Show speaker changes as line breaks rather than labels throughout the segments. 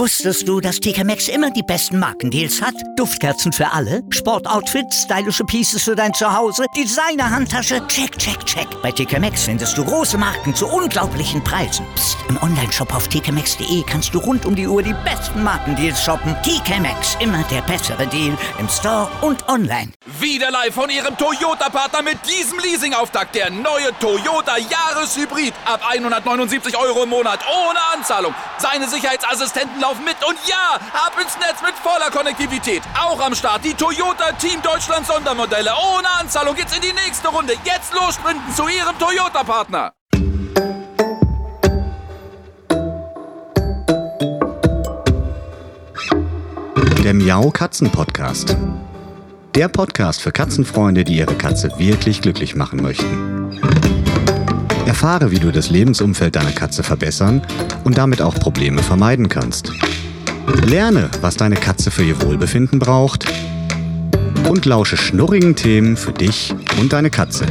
Wusstest du, dass TK Maxx immer die besten Markendeals hat? Duftkerzen für alle, Sportoutfits, stylische Pieces für dein Zuhause, Designer-Handtasche, check, check, check. Bei TK Maxx findest du große Marken zu unglaublichen Preisen. Psst. Im Onlineshop auf tkmaxx.de kannst du rund um die Uhr die besten Markendeals shoppen. TK Maxx, immer der bessere Deal im Store und online.
Wieder live von Ihrem Toyota-Partner mit diesem Leasing-Auftakt. Der neue Toyota Jahreshybrid. Ab 179 € im Monat. Ohne Anzahlung. Seine Sicherheitsassistenten laufen mit. Und ja, ab ins Netz mit voller Konnektivität. Auch am Start die Toyota Team Deutschland Sondermodelle. Ohne Anzahlung geht's in die nächste Runde. Jetzt los sprinten zu Ihrem Toyota-Partner.
Der Miau Katzen Podcast. Der Podcast für Katzenfreunde, die ihre Katze wirklich glücklich machen möchten. Erfahre, wie du das Lebensumfeld deiner Katze verbessern und damit auch Probleme vermeiden kannst. Lerne, was deine Katze für ihr Wohlbefinden braucht und lausche schnurrigen Themen für dich und deine Katze.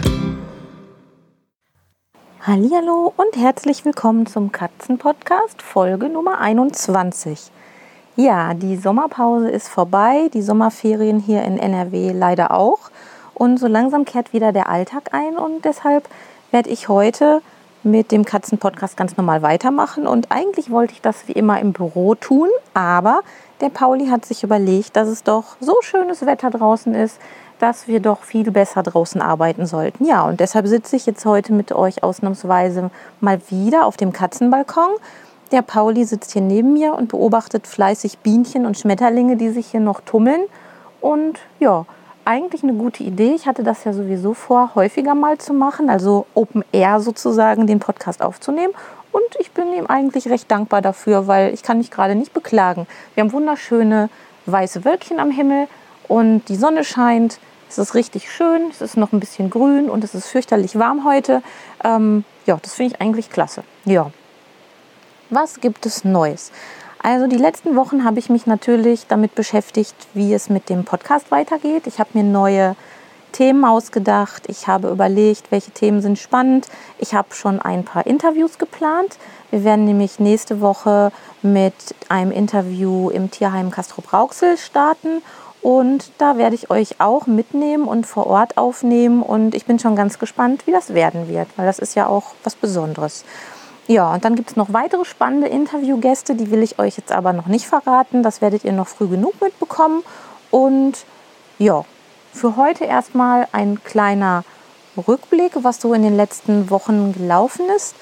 Hallihallo und herzlich willkommen zum Katzenpodcast, Folge Nummer 21. Ja, die Sommerpause ist vorbei, die Sommerferien hier in NRW leider auch. Und so langsam kehrt wieder der Alltag ein und deshalb werde ich heute mit dem Katzenpodcast ganz normal weitermachen. Und eigentlich wollte ich das wie immer im Büro tun, aber der Pauli hat sich überlegt, dass es doch so schönes Wetter draußen ist, dass wir doch viel besser draußen arbeiten sollten. Ja, und deshalb sitze ich jetzt heute mit euch ausnahmsweise mal wieder auf dem Katzenbalkon. Der Pauli sitzt hier neben mir und beobachtet fleißig Bienchen und Schmetterlinge, die sich hier noch tummeln. Und ja, eigentlich eine gute Idee. Ich hatte das ja sowieso vor, häufiger mal zu machen, also Open Air sozusagen, den Podcast aufzunehmen. Und ich bin ihm eigentlich recht dankbar dafür, weil ich kann mich gerade nicht beklagen. Wir haben wunderschöne weiße Wölkchen am Himmel und die Sonne scheint. Es ist richtig schön, es ist noch ein bisschen grün und es ist fürchterlich warm heute. Ja, das finde ich eigentlich klasse. Ja. Was gibt es Neues? Also die letzten Wochen habe ich mich natürlich damit beschäftigt, wie es mit dem Podcast weitergeht. Ich habe mir neue Themen ausgedacht. Ich habe überlegt, welche Themen sind spannend. Ich habe schon ein paar Interviews geplant. Wir werden nämlich nächste Woche mit einem Interview im Tierheim Castrop-Rauxel starten. Und da werde ich euch auch mitnehmen und vor Ort aufnehmen. Und ich bin schon ganz gespannt, wie das werden wird, weil das ist ja auch was Besonderes. Ja, und dann gibt es noch weitere spannende Interviewgäste, die will ich euch jetzt aber noch nicht verraten. Das werdet ihr noch früh genug mitbekommen. Und ja, für heute erstmal ein kleiner Rückblick, was so in den letzten Wochen gelaufen ist.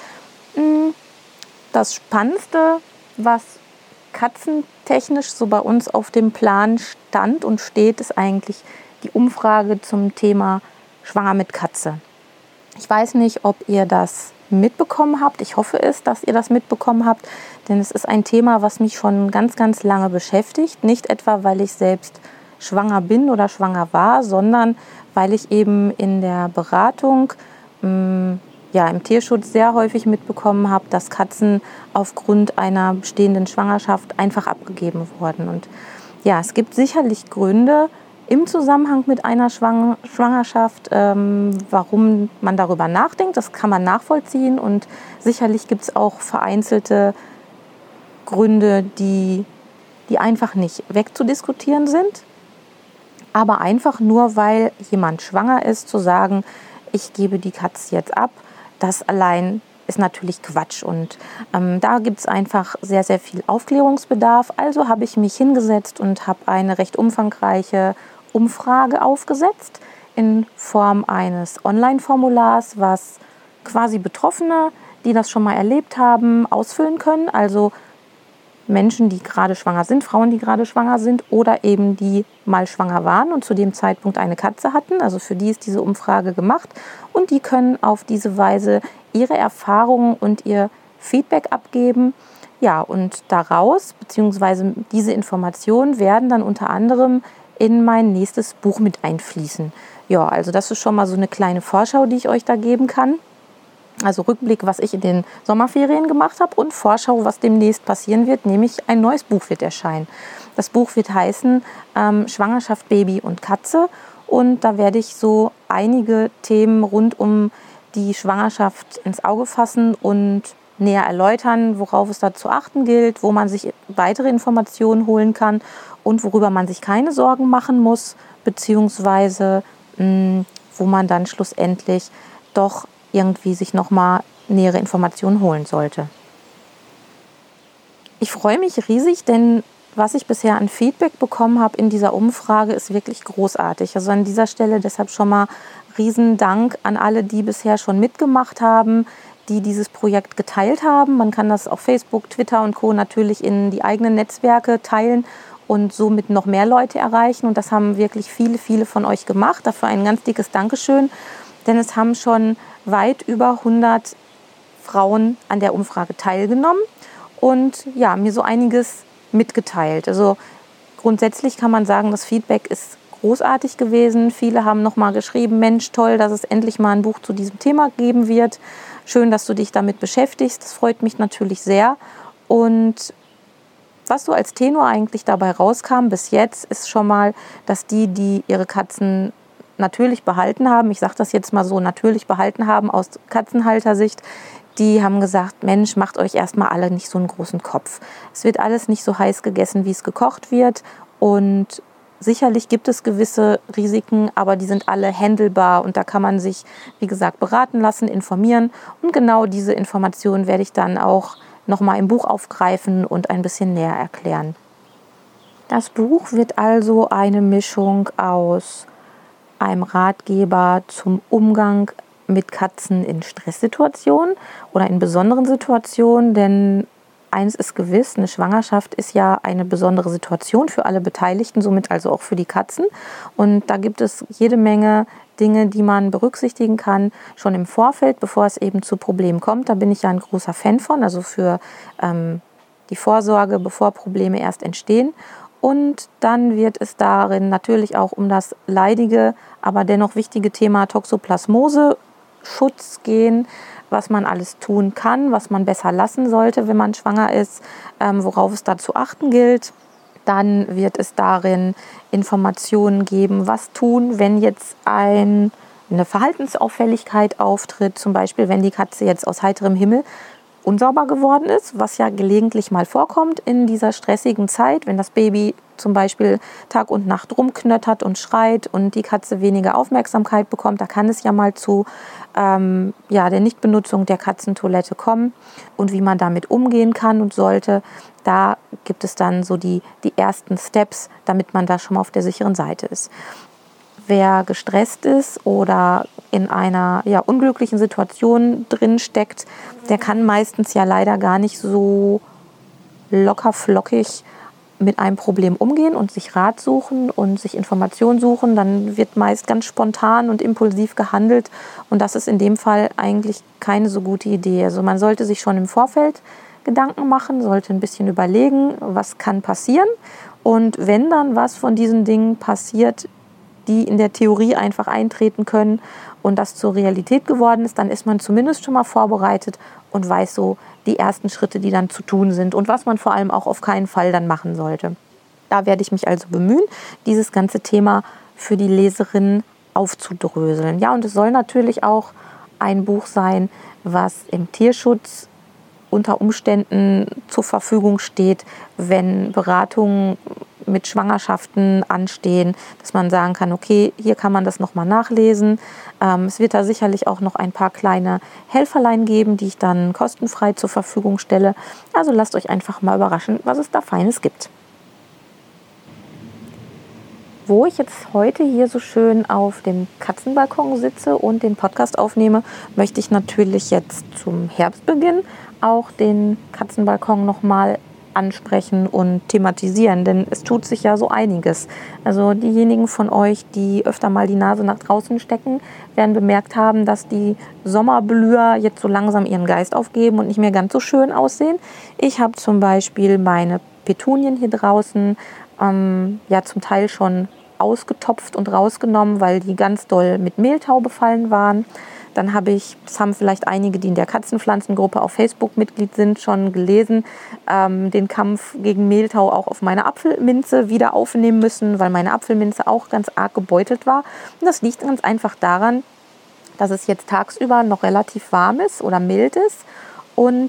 Das Spannendste, was katzentechnisch so bei uns auf dem Plan stand und steht, ist eigentlich die Umfrage zum Thema Schwanger mit Katze. Ich weiß nicht, ob ihr das mitbekommen habt. Ich hoffe es, dass ihr das mitbekommen habt, denn es ist ein Thema, was mich schon ganz, ganz lange beschäftigt. Nicht etwa, weil ich selbst schwanger bin oder schwanger war, sondern weil ich eben in der Beratung, im Tierschutz sehr häufig mitbekommen habe, dass Katzen aufgrund einer bestehenden Schwangerschaft einfach abgegeben wurden. Und ja, es gibt sicherlich Gründe im Zusammenhang mit einer Schwangerschaft, warum man darüber nachdenkt. Das kann man nachvollziehen und sicherlich gibt es auch vereinzelte Gründe, die einfach nicht wegzudiskutieren sind. Aber einfach nur, weil jemand schwanger ist, zu sagen, ich gebe die Katze jetzt ab, das allein ist natürlich Quatsch. Und da gibt es einfach sehr, sehr viel Aufklärungsbedarf. Also habe ich mich hingesetzt und habe eine recht umfangreiche Umfrage aufgesetzt in Form eines Online-Formulars, was quasi Betroffene, die das schon mal erlebt haben, ausfüllen können. Also Menschen, die gerade schwanger sind, Frauen, die gerade schwanger sind oder eben die mal schwanger waren und zu dem Zeitpunkt eine Katze hatten. Also für die ist diese Umfrage gemacht und die können auf diese Weise ihre Erfahrungen und ihr Feedback abgeben. Ja, und daraus, beziehungsweise diese Informationen werden dann unter anderem in mein nächstes Buch mit einfließen. Ja, also das ist schon mal so eine kleine Vorschau, die ich euch da geben kann. Also Rückblick, was ich in den Sommerferien gemacht habe und Vorschau, was demnächst passieren wird, nämlich ein neues Buch wird erscheinen. Das Buch wird heißen Schwangerschaft, Baby und Katze und da werde ich so einige Themen rund um die Schwangerschaft ins Auge fassen und näher erläutern, worauf es da zu achten gilt, wo man sich weitere Informationen holen kann und worüber man sich keine Sorgen machen muss, beziehungsweise wo man dann schlussendlich doch irgendwie sich nochmal nähere Informationen holen sollte. Ich freue mich riesig, denn was ich bisher an Feedback bekommen habe in dieser Umfrage, ist wirklich großartig. Also an dieser Stelle deshalb schon mal riesen Dank an alle, die bisher schon mitgemacht haben, die dieses Projekt geteilt haben. Man kann das auf Facebook, Twitter und Co. natürlich in die eigenen Netzwerke teilen und somit noch mehr Leute erreichen. Und das haben wirklich viele, viele von euch gemacht. Dafür ein ganz dickes Dankeschön, denn es haben schon weit über 100 Frauen an der Umfrage teilgenommen und ja, mir so einiges mitgeteilt. Also grundsätzlich kann man sagen, das Feedback ist großartig gewesen. Viele haben nochmal geschrieben, Mensch, toll, dass es endlich mal ein Buch zu diesem Thema geben wird. Schön, dass du dich damit beschäftigst. Das freut mich natürlich sehr. Und was so als Tenor eigentlich dabei rauskam bis jetzt, ist schon mal, dass die ihre Katzen natürlich behalten haben, ich sage das jetzt mal so, natürlich behalten haben aus Katzenhaltersicht, die haben gesagt, Mensch, macht euch erstmal alle nicht so einen großen Kopf. Es wird alles nicht so heiß gegessen, wie es gekocht wird. Und sicherlich gibt es gewisse Risiken, aber die sind alle handelbar. Und da kann man sich, wie gesagt, beraten lassen, informieren. Und genau diese Informationen werde ich dann auch nochmal im Buch aufgreifen und ein bisschen näher erklären. Das Buch wird also eine Mischung aus einem Ratgeber zum Umgang mit Katzen in Stresssituationen oder in besonderen Situationen, denn eins ist gewiss, eine Schwangerschaft ist ja eine besondere Situation für alle Beteiligten, somit also auch für die Katzen. Und da gibt es jede Menge Dinge, die man berücksichtigen kann, schon im Vorfeld, bevor es eben zu Problemen kommt. Da bin ich ja ein großer Fan von, also für die Vorsorge, bevor Probleme erst entstehen. Und dann wird es darin natürlich auch um das leidige, aber dennoch wichtige Thema Toxoplasmose Schutz gehen, was man alles tun kann, was man besser lassen sollte, wenn man schwanger ist, worauf es da zu achten gilt. Dann wird es darin Informationen geben, was tun, wenn jetzt eine Verhaltensauffälligkeit auftritt, zum Beispiel wenn die Katze jetzt aus heiterem Himmel unsauber geworden ist, was ja gelegentlich mal vorkommt in dieser stressigen Zeit, wenn das Baby zum Beispiel Tag und Nacht rumknöttert und schreit und die Katze weniger Aufmerksamkeit bekommt, da kann es ja mal zu der Nichtbenutzung der Katzentoilette kommen und wie man damit umgehen kann und sollte. Da gibt es dann so die ersten Steps, damit man da schon mal auf der sicheren Seite ist. Wer gestresst ist oder in einer unglücklichen Situation drin steckt, der kann meistens ja leider gar nicht so locker flockig mit einem Problem umgehen und sich Rat suchen und sich Informationen suchen. Dann wird meist ganz spontan und impulsiv gehandelt und das ist in dem Fall eigentlich keine so gute Idee. Also man sollte sich schon im Vorfeld Gedanken machen, sollte ein bisschen überlegen, was kann passieren und wenn dann was von diesen Dingen passiert, die in der Theorie einfach eintreten können und das zur Realität geworden ist, dann ist man zumindest schon mal vorbereitet und weiß so die ersten Schritte, die dann zu tun sind und was man vor allem auch auf keinen Fall dann machen sollte. Da werde ich mich also bemühen, dieses ganze Thema für die Leserinnen aufzudröseln. Ja, und es soll natürlich auch ein Buch sein, was im Tierschutz unter Umständen zur Verfügung steht, wenn Beratungen mit Schwangerschaften anstehen, dass man sagen kann, okay, hier kann man das nochmal nachlesen. Es wird da sicherlich auch noch ein paar kleine Helferlein geben, die ich dann kostenfrei zur Verfügung stelle. Also lasst euch einfach mal überraschen, was es da Feines gibt. Wo ich jetzt heute hier so schön auf dem Katzenbalkon sitze und den Podcast aufnehme, möchte ich natürlich jetzt zum Herbstbeginn auch den Katzenbalkon nochmal ansprechen und thematisieren, denn es tut sich ja so einiges. Also diejenigen von euch, die öfter mal die Nase nach draußen stecken, werden bemerkt haben, dass die Sommerblüher jetzt so langsam ihren Geist aufgeben und nicht mehr ganz so schön aussehen. Ich habe zum Beispiel meine Petunien hier draußen zum Teil schon ausgetopft und rausgenommen, weil die ganz doll mit Mehltau befallen waren. Dann habe ich, das haben vielleicht einige, die in der Katzenpflanzengruppe auf Facebook Mitglied sind, schon gelesen, den Kampf gegen Mehltau auch auf meine Apfelminze wieder aufnehmen müssen, weil meine Apfelminze auch ganz arg gebeutelt war. Und das liegt ganz einfach daran, dass es jetzt tagsüber noch relativ warm ist oder mild ist und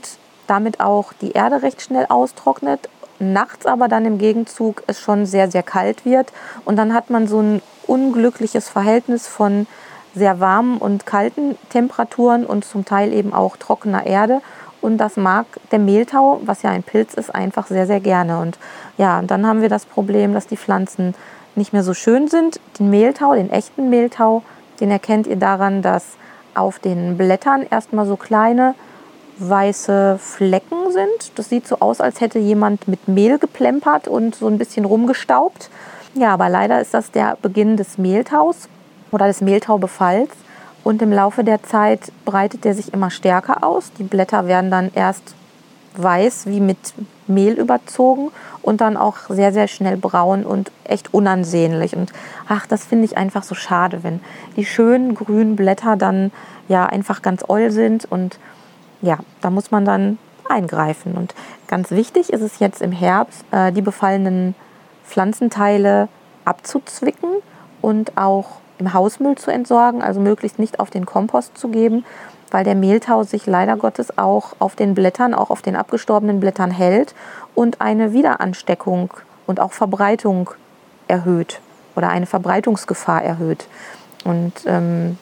damit auch die Erde recht schnell austrocknet, nachts aber dann im Gegenzug es schon sehr, sehr kalt wird und dann hat man so ein unglückliches Verhältnis von sehr warmen und kalten Temperaturen und zum Teil eben auch trockener Erde und das mag der Mehltau, was ja ein Pilz ist, einfach sehr, sehr gerne. Und ja, dann haben wir das Problem, dass die Pflanzen nicht mehr so schön sind. Den Mehltau, den echten Mehltau, den erkennt ihr daran, dass auf den Blättern erstmal so kleine weiße Flecken sind. Das sieht so aus, als hätte jemand mit Mehl geplempert und so ein bisschen rumgestaubt. Ja, aber leider ist das der Beginn des Mehltaus oder des Mehltaubefalls. Und im Laufe der Zeit breitet der sich immer stärker aus. Die Blätter werden dann erst weiß wie mit Mehl überzogen und dann auch sehr, sehr schnell braun und echt unansehnlich. Und das finde ich einfach so schade, wenn die schönen grünen Blätter dann ja einfach ganz oll sind. Und ja, da muss man dann eingreifen. Und ganz wichtig ist es jetzt im Herbst, die befallenen Pflanzenteile abzuzwicken und auch im Hausmüll zu entsorgen, also möglichst nicht auf den Kompost zu geben, weil der Mehltau sich leider Gottes auch auf den Blättern, auch auf den abgestorbenen Blättern hält und eine Wiederansteckung und auch Verbreitung erhöht oder eine Verbreitungsgefahr erhöht. Und wenn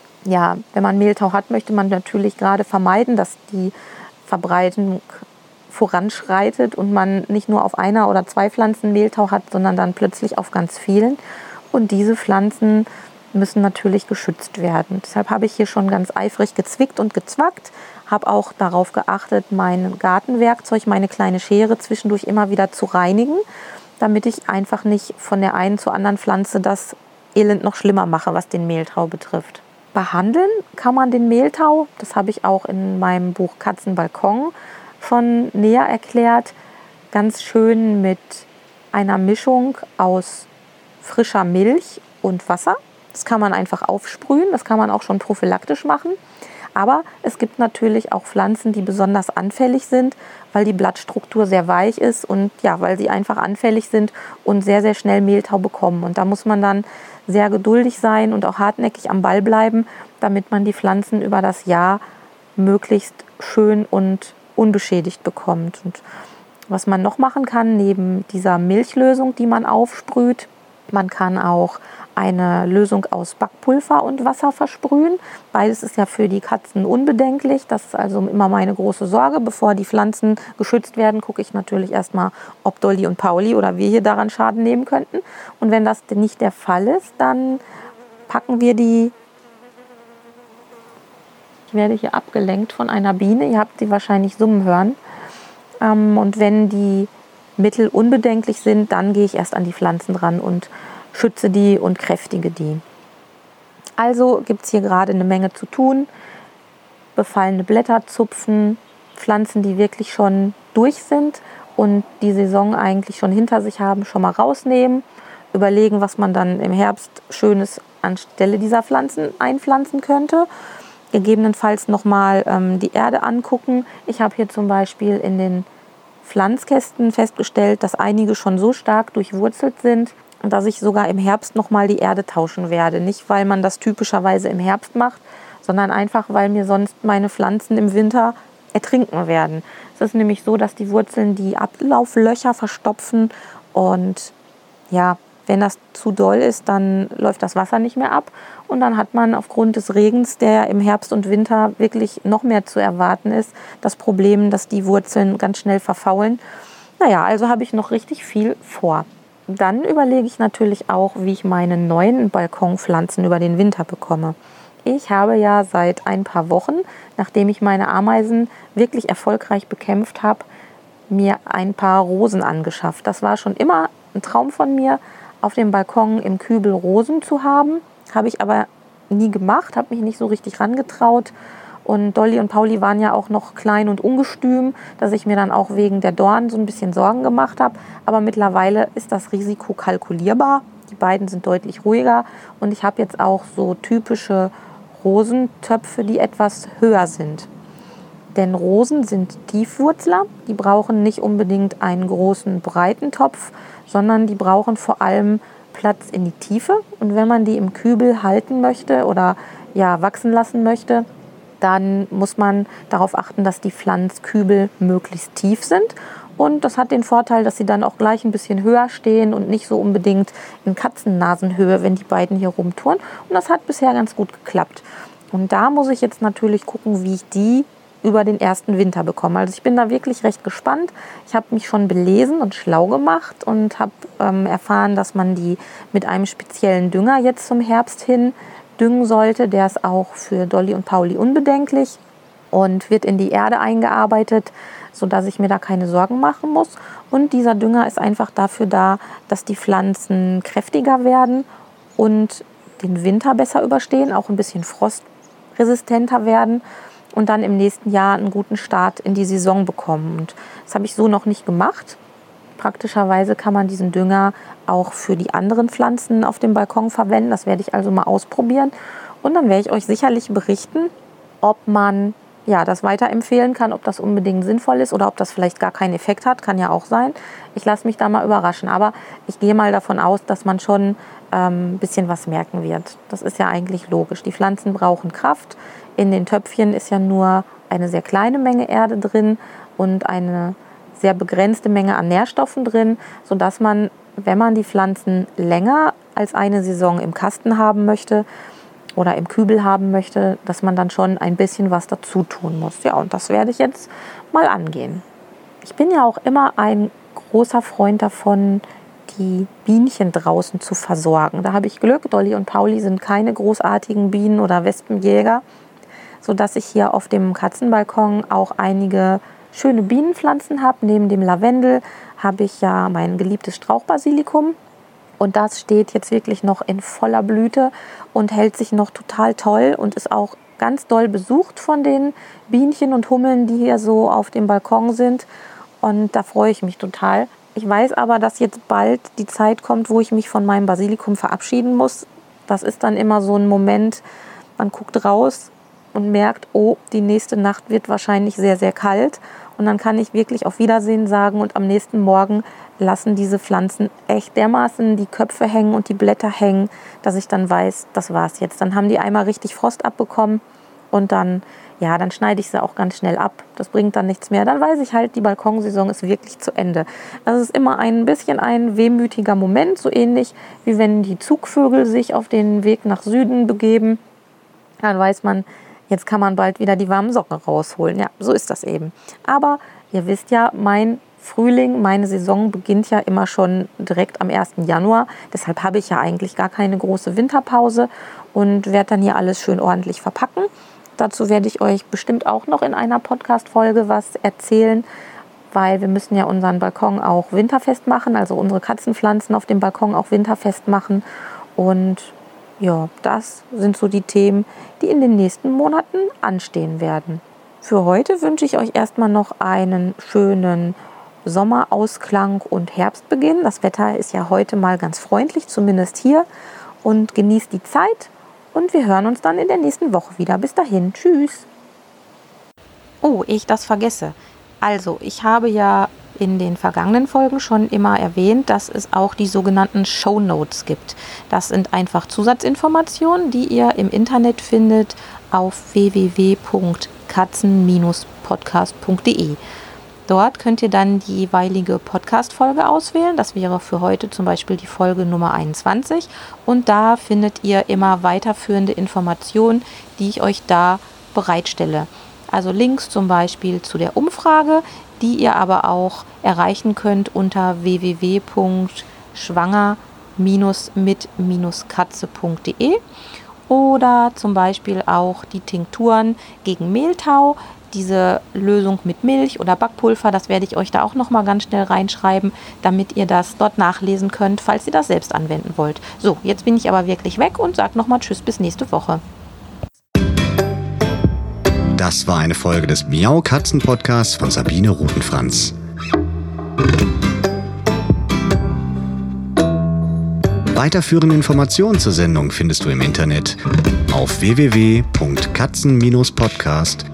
man Mehltau hat, möchte man natürlich gerade vermeiden, dass die Verbreitung voranschreitet und man nicht nur auf einer oder zwei Pflanzen Mehltau hat, sondern dann plötzlich auf ganz vielen. Und diese Pflanzen müssen natürlich geschützt werden. Deshalb habe ich hier schon ganz eifrig gezwickt und gezwackt, habe auch darauf geachtet, mein Gartenwerkzeug, meine kleine Schere zwischendurch immer wieder zu reinigen, damit ich einfach nicht von der einen zur anderen Pflanze das Elend noch schlimmer mache, was den Mehltau betrifft. Behandeln kann man den Mehltau, das habe ich auch in meinem Buch Katzenbalkon schon näher erklärt, ganz schön mit einer Mischung aus frischer Milch und Wasser. Das kann man einfach aufsprühen, das kann man auch schon prophylaktisch machen. Aber es gibt natürlich auch Pflanzen, die besonders anfällig sind, weil die Blattstruktur sehr weich ist und ja, weil sie einfach anfällig sind und sehr, sehr schnell Mehltau bekommen. Und da muss man dann sehr geduldig sein und auch hartnäckig am Ball bleiben, damit man die Pflanzen über das Jahr möglichst schön und unbeschädigt bekommt. Und was man noch machen kann, neben dieser Milchlösung, die man aufsprüht, man kann auch eine Lösung aus Backpulver und Wasser versprühen. Beides ist ja für die Katzen unbedenklich. Das ist also immer meine große Sorge. Bevor die Pflanzen geschützt werden, gucke ich natürlich erstmal, ob Dolly und Pauli oder wir hier daran Schaden nehmen könnten. Und wenn das nicht der Fall ist, dann packen wir die... Ich werde hier abgelenkt von einer Biene. Ihr habt sie wahrscheinlich summen hören. Und wenn die Mittel unbedenklich sind, dann gehe ich erst an die Pflanzen ran und schütze die und kräftige die. Also gibt es hier gerade eine Menge zu tun. Befallene Blätter zupfen, Pflanzen, die wirklich schon durch sind und die Saison eigentlich schon hinter sich haben, schon mal rausnehmen. Überlegen, was man dann im Herbst Schönes anstelle dieser Pflanzen einpflanzen könnte. Gegebenenfalls nochmal die Erde angucken. Ich habe hier zum Beispiel in den Pflanzkästen festgestellt, dass einige schon so stark durchwurzelt sind, dass ich sogar im Herbst nochmal die Erde tauschen werde. Nicht, weil man das typischerweise im Herbst macht, sondern einfach, weil mir sonst meine Pflanzen im Winter ertrinken werden. Es ist nämlich so, dass die Wurzeln die Ablauflöcher verstopfen und ja, wenn das zu doll ist, dann läuft das Wasser nicht mehr ab und dann hat man aufgrund des Regens, der im Herbst und Winter wirklich noch mehr zu erwarten ist, das Problem, dass die Wurzeln ganz schnell verfaulen. Naja, also habe ich noch richtig viel vor. Dann überlege ich natürlich auch, wie ich meine neuen Balkonpflanzen über den Winter bekomme. Ich habe ja seit ein paar Wochen, nachdem ich meine Ameisen wirklich erfolgreich bekämpft habe, mir ein paar Rosen angeschafft. Das war schon immer ein Traum von mir, auf dem Balkon im Kübel Rosen zu haben. Habe ich aber nie gemacht, habe mich nicht so richtig rangetraut. Und Dolly und Pauli waren ja auch noch klein und ungestüm, dass ich mir dann auch wegen der Dornen so ein bisschen Sorgen gemacht habe. Aber mittlerweile ist das Risiko kalkulierbar. Die beiden sind deutlich ruhiger. Und ich habe jetzt auch so typische Rosentöpfe, die etwas höher sind. Denn Rosen sind Tiefwurzler. Die brauchen nicht unbedingt einen großen, breiten Topf, sondern die brauchen vor allem Platz in die Tiefe. Und wenn man die im Kübel halten möchte oder ja, wachsen lassen möchte, dann muss man darauf achten, dass die Pflanzkübel möglichst tief sind. Und das hat den Vorteil, dass sie dann auch gleich ein bisschen höher stehen und nicht so unbedingt in Katzennasenhöhe, wenn die beiden hier rumtouren. Und das hat bisher ganz gut geklappt. Und da muss ich jetzt natürlich gucken, wie ich die über den ersten Winter bekomme. Also ich bin da wirklich recht gespannt. Ich habe mich schon belesen und schlau gemacht und habe erfahren, dass man die mit einem speziellen Dünger jetzt zum Herbst hin düngen sollte. Der ist auch für Dolly und Pauli unbedenklich und wird in die Erde eingearbeitet, sodass ich mir da keine Sorgen machen muss. Und dieser Dünger ist einfach dafür da, dass die Pflanzen kräftiger werden und den Winter besser überstehen, auch ein bisschen frostresistenter werden und dann im nächsten Jahr einen guten Start in die Saison bekommen. Und das habe ich so noch nicht gemacht. Praktischerweise kann man diesen Dünger auch für die anderen Pflanzen auf dem Balkon verwenden. Das werde ich also mal ausprobieren. Und dann werde ich euch sicherlich berichten, ob man das weiterempfehlen kann, ob das unbedingt sinnvoll ist oder ob das vielleicht gar keinen Effekt hat. Kann ja auch sein. Ich lasse mich da mal überraschen. Aber ich gehe mal davon aus, dass man schon ein bisschen was merken wird. Das ist ja eigentlich logisch. Die Pflanzen brauchen Kraft. In den Töpfchen ist ja nur eine sehr kleine Menge Erde drin und eine sehr begrenzte Menge an Nährstoffen drin, sodass man, wenn man die Pflanzen länger als eine Saison im Kasten haben möchte oder im Kübel haben möchte, dass man dann schon ein bisschen was dazu tun muss. Ja, und das werde ich jetzt mal angehen. Ich bin ja auch immer ein großer Freund davon, die Bienchen draußen zu versorgen. Da habe ich Glück. Dolly und Pauli sind keine großartigen Bienen- oder Wespenjäger, sodass ich hier auf dem Katzenbalkon auch einige schöne Bienenpflanzen habe. Neben dem Lavendel habe ich ja mein geliebtes Strauchbasilikum. Und das steht jetzt wirklich noch in voller Blüte und hält sich noch total toll und ist auch ganz doll besucht von den Bienchen und Hummeln, die hier so auf dem Balkon sind. Und da freue ich mich total. Ich weiß aber, dass jetzt bald die Zeit kommt, wo ich mich von meinem Basilikum verabschieden muss. Das ist dann immer so ein Moment, man guckt raus und merkt, oh, die nächste Nacht wird wahrscheinlich sehr, sehr kalt. Und dann kann ich wirklich auf Wiedersehen sagen und am nächsten Morgen lassen diese Pflanzen echt dermaßen die Köpfe hängen und die Blätter hängen, dass ich dann weiß, das war's jetzt. Dann haben die einmal richtig Frost abbekommen und dann schneide ich sie auch ganz schnell ab. Das bringt dann nichts mehr. Dann weiß ich halt, die Balkonsaison ist wirklich zu Ende. Das ist immer ein bisschen ein wehmütiger Moment, so ähnlich wie wenn die Zugvögel sich auf den Weg nach Süden begeben. Dann weiß man, jetzt kann man bald wieder die warmen Socken rausholen. Ja, so ist das eben. Aber ihr wisst ja, mein Frühling, meine Saison beginnt ja immer schon direkt am 1. Januar. Deshalb habe ich ja eigentlich gar keine große Winterpause und werde dann hier alles schön ordentlich verpacken. Dazu werde ich euch bestimmt auch noch in einer Podcast-Folge was erzählen, weil wir müssen ja unseren Balkon auch winterfest machen, also unsere Katzenpflanzen auf dem Balkon auch winterfest machen. Und ja, das sind so die Themen, die in den nächsten Monaten anstehen werden. Für heute wünsche ich euch erstmal noch einen schönen Sommerausklang und Herbstbeginn. Das Wetter ist ja heute mal ganz freundlich, zumindest hier. Und genießt die Zeit und wir hören uns dann in der nächsten Woche wieder. Bis dahin, tschüss. Oh, ich das vergesse. Also, ich habe ja in den vergangenen Folgen schon immer erwähnt, dass es auch die sogenannten Shownotes gibt. Das sind einfach Zusatzinformationen, die ihr im Internet findet auf www.katzen-podcast.de. Dort könnt ihr dann die jeweilige Podcast-Folge auswählen. Das wäre für heute zum Beispiel die Folge Nummer 21. Und da findet ihr immer weiterführende Informationen, die ich euch da bereitstelle. Also Links zum Beispiel zu der Umfrage, die ihr aber auch erreichen könnt unter www.schwanger-mit-katze.de oder zum Beispiel auch die Tinkturen gegen Mehltau, diese Lösung mit Milch oder Backpulver, das werde ich euch da auch nochmal ganz schnell reinschreiben, damit ihr das dort nachlesen könnt, falls ihr das selbst anwenden wollt. So, jetzt bin ich aber wirklich weg und sage nochmal Tschüss bis nächste Woche.
Das war eine Folge des Miau Katzen Podcasts von Sabine Rutenfranz. Weiterführende Informationen zur Sendung findest du im Internet auf www.katzen-podcast.de.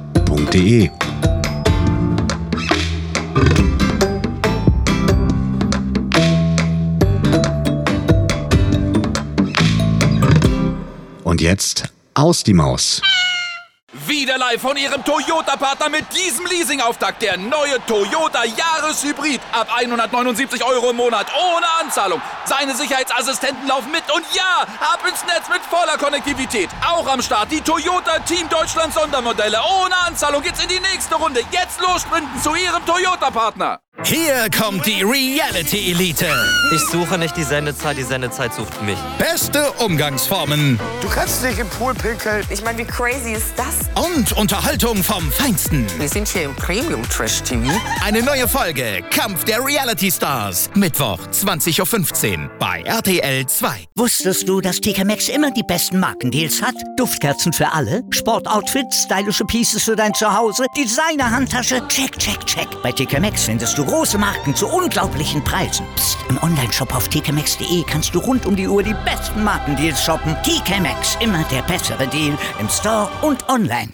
Und jetzt aus die Maus.
Wieder live von Ihrem Toyota-Partner mit diesem Leasing-Auftakt. Der neue Toyota Jahreshybrid. Ab 179 Euro im Monat. Ohne Anzahlung. Seine Sicherheitsassistenten laufen mit. Und ja, ab ins Netz mit voller Konnektivität. Auch am Start die Toyota Team Deutschland Sondermodelle. Ohne Anzahlung geht's in die nächste Runde. Jetzt los sprinten zu Ihrem Toyota-Partner.
Hier kommt die Reality-Elite.
Ich suche nicht die Sendezeit sucht mich.
Beste Umgangsformen
Du kannst nicht im Pool pinkeln.
Ich meine, wie crazy ist das?
und Unterhaltung vom Feinsten.
Wir sind hier im Premium-Trash-TV.
Eine neue Folge Kampf der Reality-Stars. Mittwoch, 20.15 Uhr bei RTL 2.
Wusstest du, dass TK Maxx immer die besten Markendeals hat? Duftkerzen für alle, Sportoutfits, stylische Pieces für dein Zuhause, Designer-Handtasche, check, check, check. Bei TK Maxx findest du große Marken zu unglaublichen Preisen. Psst. Im Onlineshop auf tkmaxx.de kannst du rund um die Uhr die besten Markendeals shoppen. TK Maxx, immer der bessere Deal im Store und online.